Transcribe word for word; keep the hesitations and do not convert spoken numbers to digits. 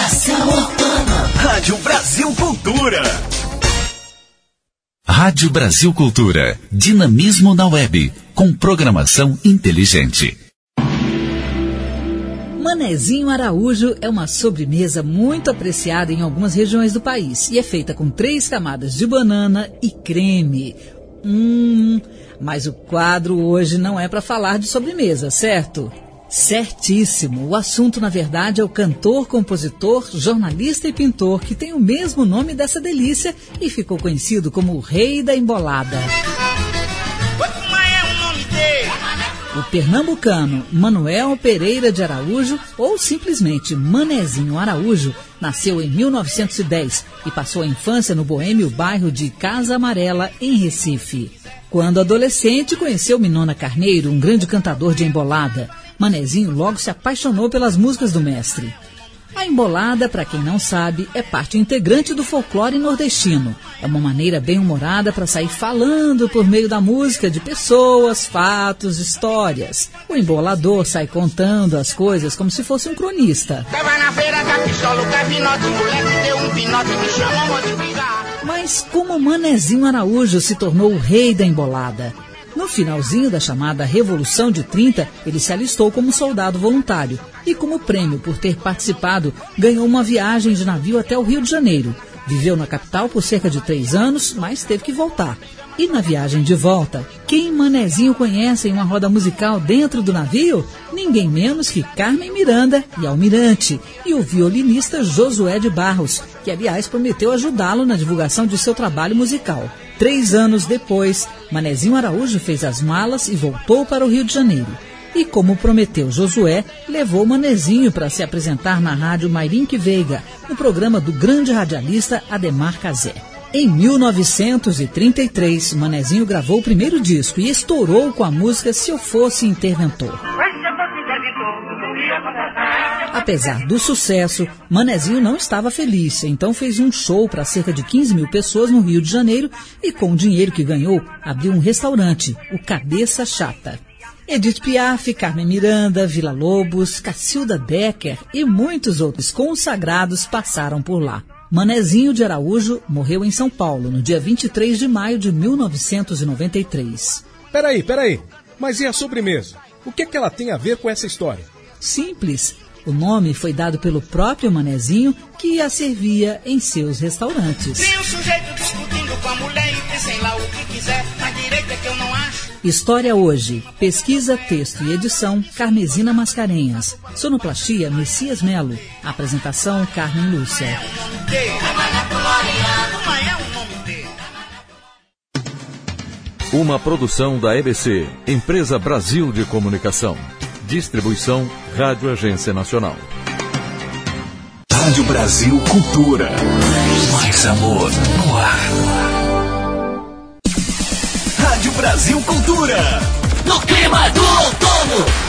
Estação Urbana. Rádio Brasil Cultura. Rádio Brasil Cultura. Dinamismo na web. Com programação inteligente. Manezinho Araújo é uma sobremesa muito apreciada em algumas regiões do país e é feita com três camadas de banana e creme. Hum, mas o quadro hoje não é para falar de sobremesa, certo? Certíssimo. O assunto, na verdade, é o cantor, compositor, jornalista e pintor que tem o mesmo nome dessa delícia e ficou conhecido como o Rei da Embolada. O pernambucano Manuel Pereira de Araújo, ou simplesmente Manezinho Araújo, nasceu em mil novecentos e dez e passou a infância no boêmio bairro de Casa Amarela, em Recife. Quando adolescente, conheceu Minona Carneiro, um grande cantador de embolada. Manezinho logo se apaixonou pelas músicas do mestre. A embolada, para quem não sabe, é parte integrante do folclore nordestino. É uma maneira bem-humorada para sair falando por meio da música de pessoas, fatos, histórias. O embolador sai contando as coisas como se fosse um cronista. Mas como Manezinho Araújo se tornou o rei da embolada? No finalzinho da chamada Revolução de trinta, ele se alistou como soldado voluntário e, como prêmio por ter participado, ganhou uma viagem de navio até o Rio de Janeiro. Viveu na capital por cerca de três anos, mas teve que voltar. E na viagem de volta, quem Manezinho conhece em uma roda musical dentro do navio? Ninguém menos que Carmen Miranda e Almirante, e o violinista Josué de Barros, que aliás prometeu ajudá-lo na divulgação de seu trabalho musical. Três anos depois, Manezinho Araújo fez as malas e voltou para o Rio de Janeiro. E como prometeu Josué, levou Manezinho para se apresentar na rádio Mairinque Veiga, no programa do grande radialista Ademar Cazé. Em mil novecentos e trinta e três, Manezinho gravou o primeiro disco e estourou com a música Se Eu Fosse Interventor. Apesar do sucesso, Manezinho não estava feliz, então fez um show para cerca de quinze mil pessoas no Rio de Janeiro e, com o dinheiro que ganhou, abriu um restaurante, o Cabeça Chata. Edith Piaf, Carmen Miranda, Vila Lobos, Cacilda Becker e muitos outros consagrados passaram por lá. Manezinho de Araújo morreu em São Paulo no dia vinte e três de maio de mil novecentos e noventa e três. Peraí, peraí, mas e a sobremesa? O que é que ela tem a ver com essa história? Simples. O nome foi dado pelo próprio Manezinho, que a servia em seus restaurantes. Tem um sujeito discutindo com a mulher e pensem lá o que quiser, na direita é que eu não acho. História hoje. Pesquisa, texto e edição, Carmesina Mascarenhas. Sonoplastia, Messias Melo. Apresentação, Carmen Lúcia. Uma produção da E B C, Empresa Brasil de Comunicação. Distribuição Rádio Agência Nacional. Rádio Brasil Cultura. Mais amor no ar. Rádio Brasil Cultura. No clima do outono.